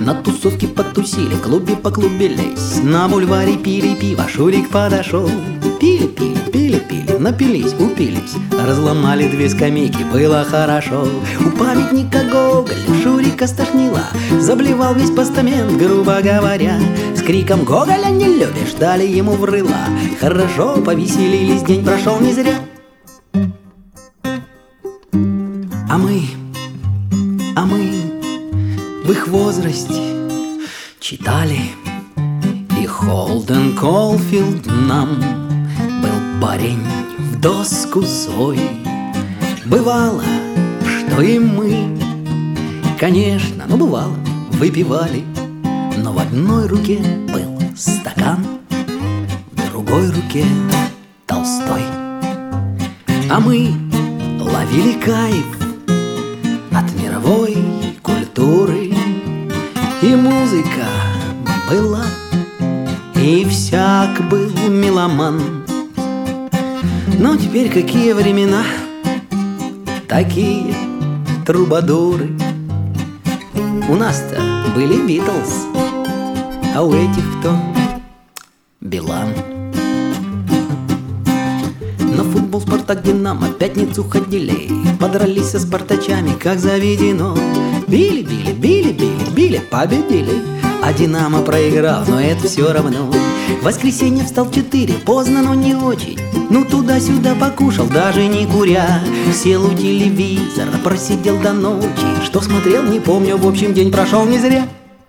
На тусовке потусили, в клубе поклубились, на бульваре пили пиво, Шурик подошел. Пили, пили, пили, пили, напились, упились, разломали 2 скамейки, было хорошо. У памятника Гоголя Шурика стошнило, заблевал весь постамент, грубо говоря. С криком «Гоголя не любишь!» дали ему в рыло. Хорошо повеселились, день прошел не зря. А мы в их возрасте читали, и Холден Колфилд нам был парень в доску свой. Бывало, что и мы, конечно, бывало, выпивали, но в одной руке был стакан, в другой руке Толстой. А мы ловили кайф от мировой культуры, и музыка была, и всяк был меломан. Но теперь какие времена, такие трубадуры. У нас-то были Битлз, а у этих кто? Билан. На футбол Спартак Динамо в пятницу ходили, подрались со спартачами, как заведено. Били, били, били, били, били, победили, а Динамо проиграл, но это все равно. В воскресенье встал в 4, поздно, но не очень. Ну туда-сюда покушал, даже не куря. Сел у телевизора, просидел до ночи. Что смотрел, не помню, в общем, день прошел не зря.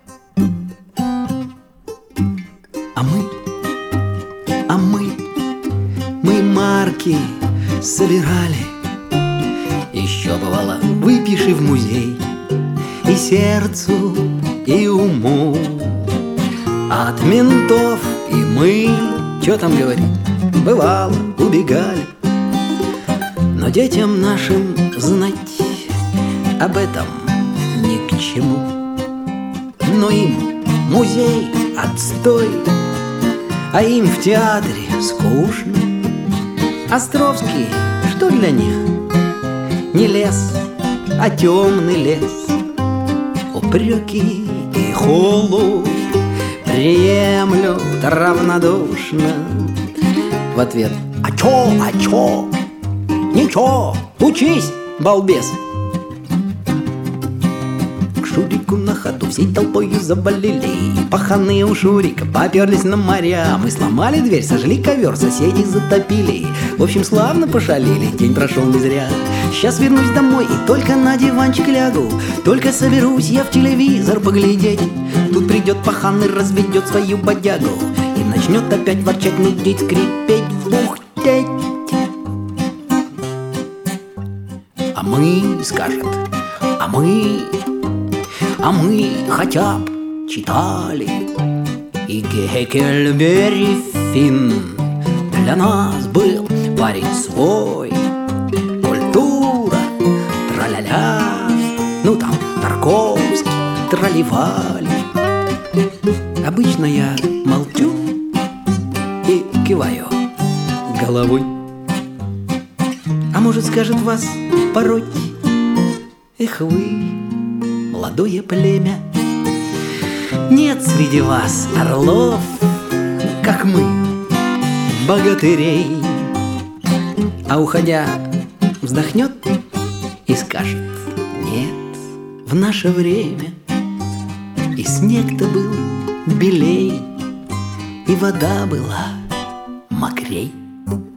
А мы марки собирали. Еще бывало, выпиши в музей и сердцу, и уму. От ментов и мы, что там говорить, бывало, убегали. Но детям нашим знать об этом ни к чему. Но им музей отстой, а им в театре скучно. Островский, что для них? Не лес, а темный лес. Упреки и холод приемлют равнодушно. В ответ: а чё? Ничего, учись, балбес. К Шурику на ходу всей толпою завалили. Паханы у Шурика поперлись на моря. Мы сломали дверь, сожгли ковер, соседей затопили. В общем, славно пошалили, день прошел не зря. Сейчас вернусь домой и только на диванчик лягу. Только соберусь я в телевизор поглядеть. Тут придет пахан и разведет свою бодягу и начнет опять ворчать, нудить, скрипеть, бухтеть. А мы, скажет, а мы хотя б читали. И Геккельбери Финн для нас был парень свой. Культура, тра-ля-ля, ну там Тарковский, тролливали. Обычно я молчу и киваю головой. А может, скажет вас пороть: эх вы, молодое племя, нет среди вас орлов, как мы, богатырей. А уходя вздохнет и скажет: нет, в наше время и снег-то был белей, и вода была мокрей.